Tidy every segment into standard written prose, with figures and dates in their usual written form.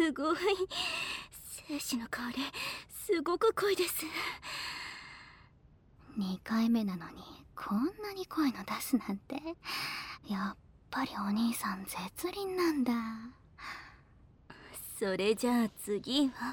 すごい。精子の香りすごく濃いです。 2回目なのにこんなに濃いの出すなんて、やっぱりお兄さん絶倫なんだ。 それじゃあ次は。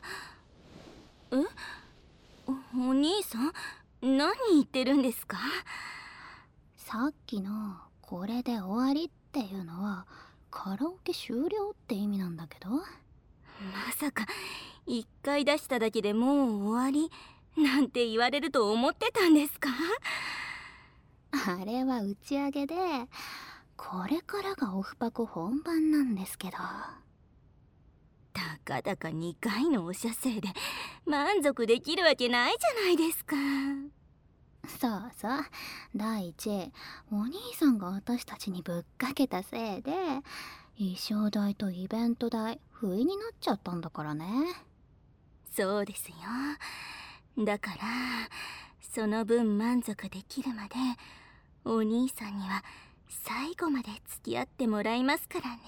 お兄さん、何言ってるんですか？ さっきのこれで終わりっていうのはカラオケ終了って意味なんだけど。 まさか1回出しただけでもう終わりなんて言われると思ってたんですか？ あれは打ち上げで、これからがオフパコ本番なんですけど。 たかだか2回のお射精で満足できるわけないじゃないですか。 そうそう、第一、お兄さんが私たちにぶっかけたせいで衣装代とイベント代不意になっちゃったんだからね。 そうですよ。だからその分満足できるまでお兄さんには最後まで付き合ってもらいますからね。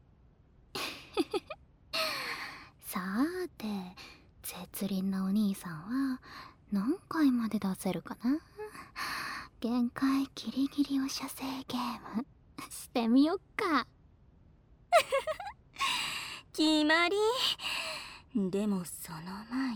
さーて、絶倫なお兄さんは何回まで出せるかな。限界ギリギリお射精ゲームしてみよっか。 決まり。でもその前に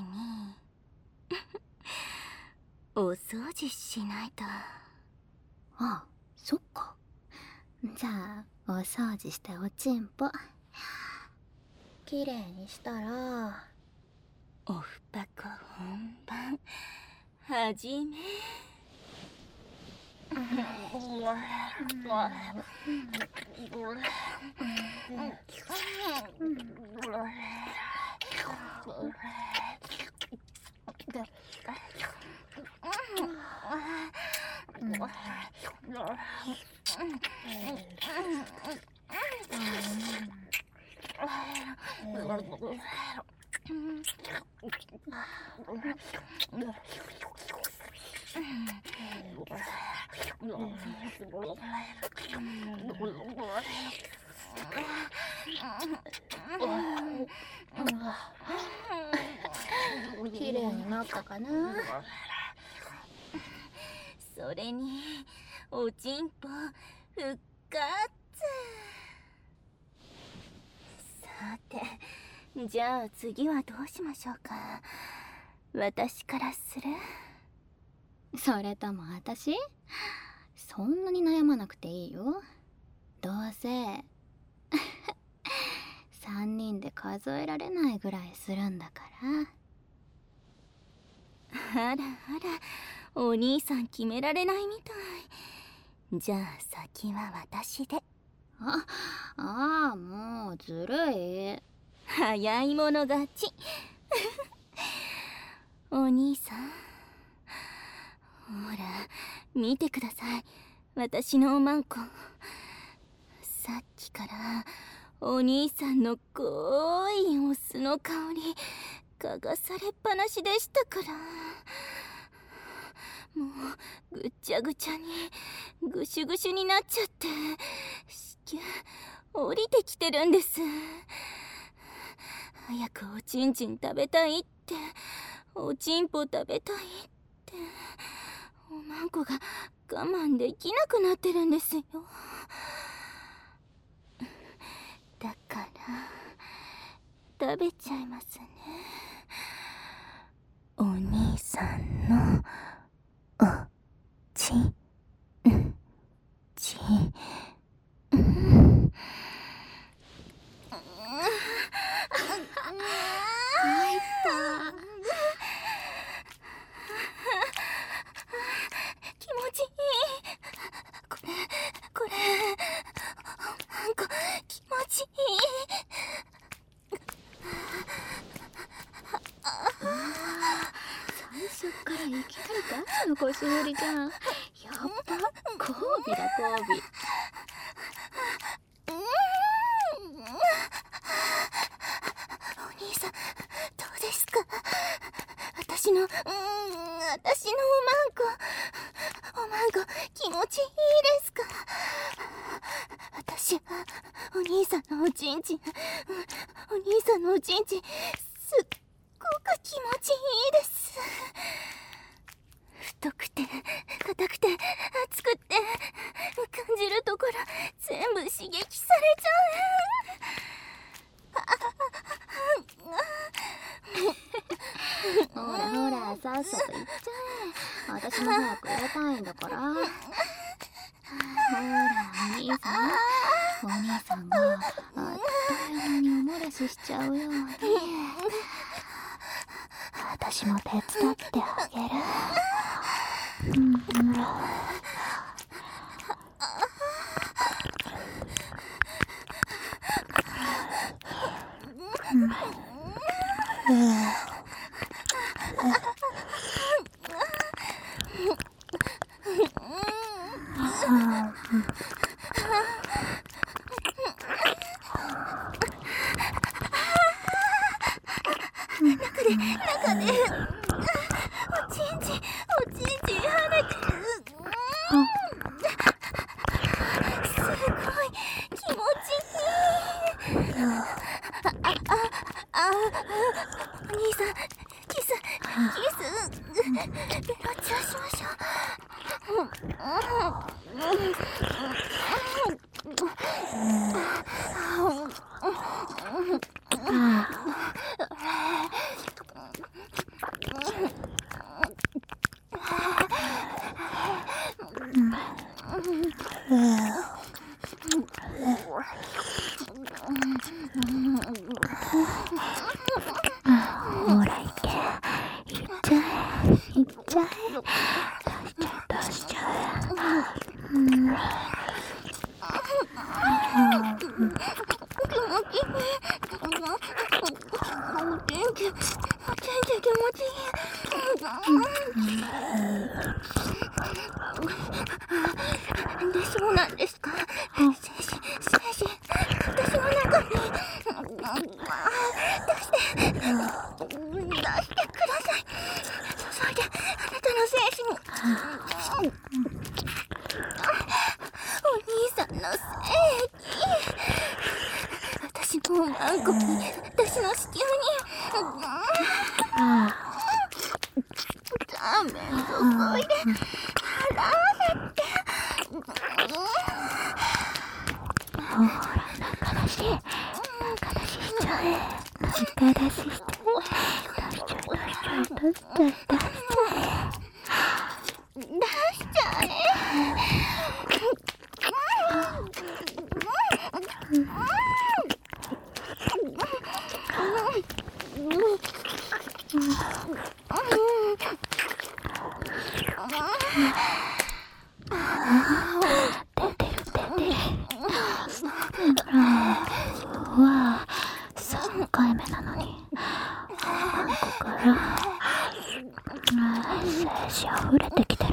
お掃除しないと。 あ、そっか。じゃあお掃除しておちんぽきれいにしたら、 オフパコ本番始め。 きれいになったかな。 それにおちんぽ復活。さて、じゃあ次はどうしましょうか。私からする？ それとも私？そんなに悩まなくていいよ。どうせ3人で数えられないぐらいするんだから。 あらあら、お兄さん決められないみたい。じゃあ先は私で。 もうずるい。 早い者勝ち。お兄さん、ほら見てください、私のおまんこ。さっきからお兄さんの濃いお酢の香り嗅がされっぱなしでしたから、もうぐっちゃぐちゃにぐしゅぐしゅになっちゃって、子宮降りてきてるんです。早くおちんちん食べたいって、おちんぽ食べたいって、おまんこが我慢できなくなってるんですよ。だから食べちゃいますね、お兄さんのおちんちん。 入った。 気持ちいい。これなんか気持ちいい。 最初からいきなりガチの腰振りじゃん。やっぱ交尾だ交尾。 お兄さんどうですか？私のおまんこ気持ちいいですか？私はお兄さんのおちんちん、お兄さんのおちんちん、すっごく気持ちいいです。太くて硬くて熱くて、感じるところ全部刺激されちゃう。ほらほら、さっさと行っちゃえ。私も早く入れたいんだから。ほら、お兄さんがあっという間にお漏らししちゃうように、私も手伝ってあげる。 中でおちんちん跳ねてる。すごい気持ちいい。お兄さん、キスベロチューしましょほら行け、行っちゃえ、行っちゃえ、出しちゃえ。 で、そうなんですか。精子、私の中に出してください。注いで、あなたの精子に。お兄さんの精液、私のおまんこに、私の子宮に。ダメ、そこいで払わせて。 ほら、中出ししちゃえ。中出しして。出しちゃえ。うわあ、3回目なのにここから精子溢れてきてる。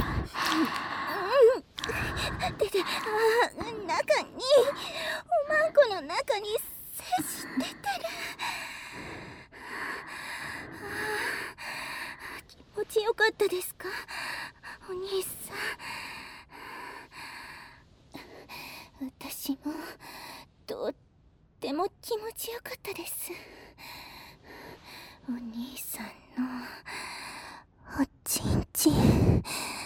中に、おまんこの中に精子出てる。気持ちよかったですか、お兄さん。私もとっても気持ちよかったです。お兄さんのおちんちん。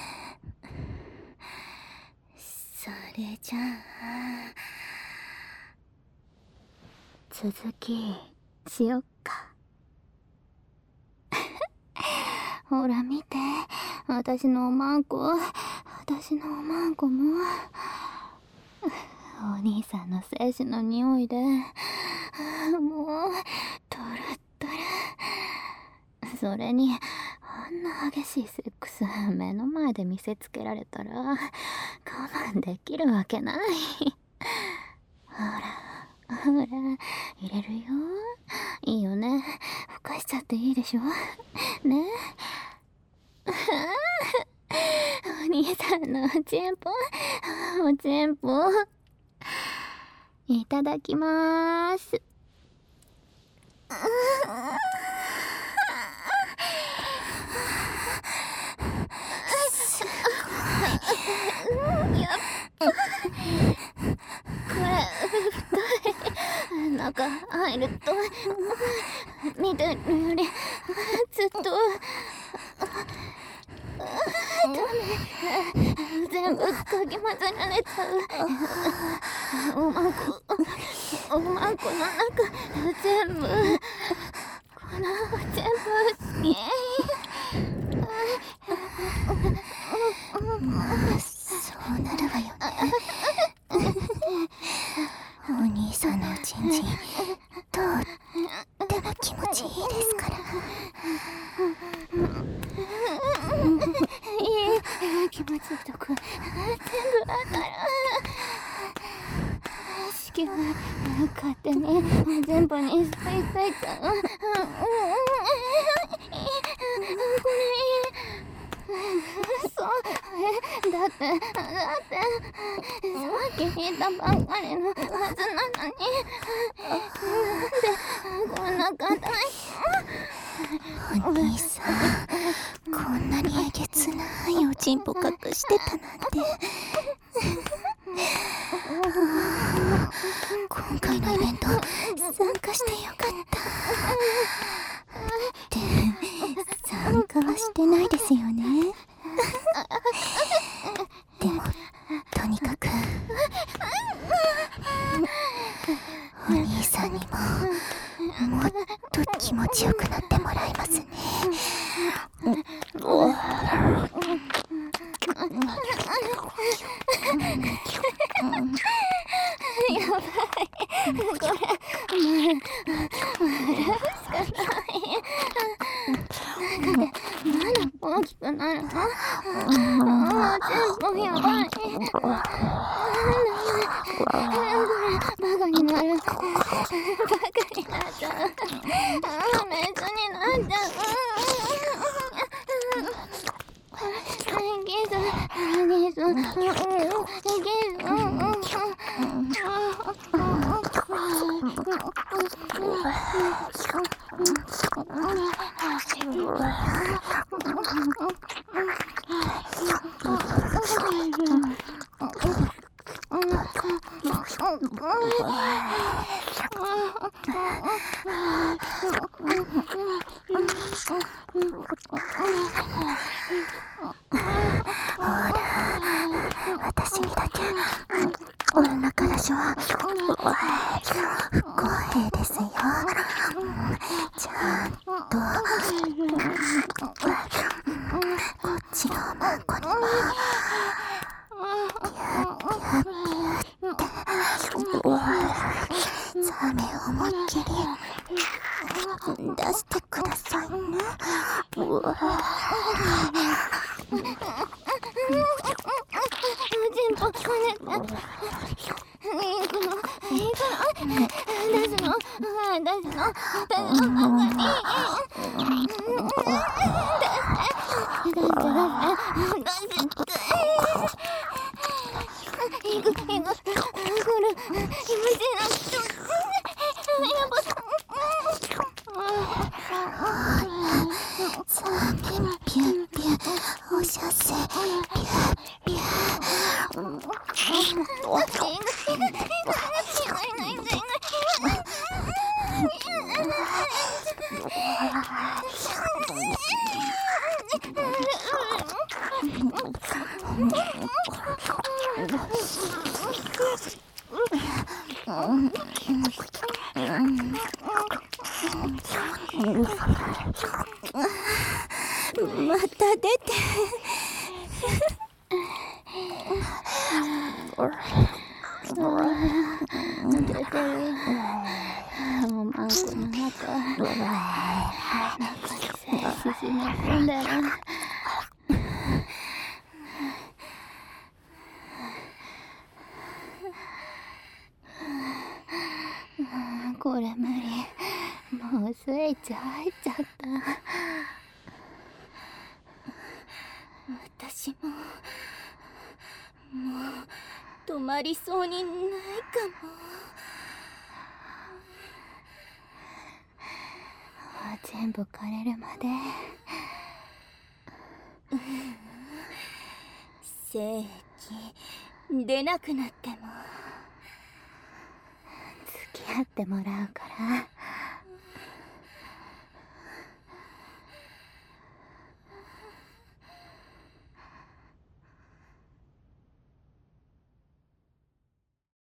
それじゃあ続きしよっか。ほら見て、私のおまんこもお兄さんの精子の匂いでもうトロットロ。それにあんな激しいセックス目の前で見せつけられたら我慢できるわけない。ほら入れるよ。いいよね、ふかしちゃっていいでしょね。お兄さんのおちんぽいただきまーす。これ太い。 入ると緑よりずっとダメ、全部かき混ぜられちゃう。おまんこの中全部全部そうなるわよね。お兄さんのおちんちんとっても気持ちいいですから。 気持ちいいとこ全部当たる。しきは勝手に全部に吸い付いた。これそうだってさっき引いたばっかりのはずなのに、なんでこんな硬いお兄さん、こんなにえげつないおちんぽ隠してたなんて。今回のイベント参加してよかったって参加はしてないですよね。でもとにかくお兄さんにももっと気持ちよくなってもらいますね。 やばい、これ笑うしかない。なんでまだ大きくなるの？もう全部やばい。これバカになる。バカになっちゃう。熱になっちゃう。 私にだけ女からしは不公平ですよ。ちゃんとこっちのおまんこにもピュッピュッピュッってザメを思いっきり出してくださいね。 全部こねた。いくの出すのバカに出してこれ気持ちいいな。 ザメピュッピュッお射精ピュッピュッまた出て出てる。もうマンコの中に沈め込んでる。これ無理。もうスイッチ入っちゃった。 私も止まりそうにないかも。 全部枯れるまで。 精液出なくなっても付き合ってもらうから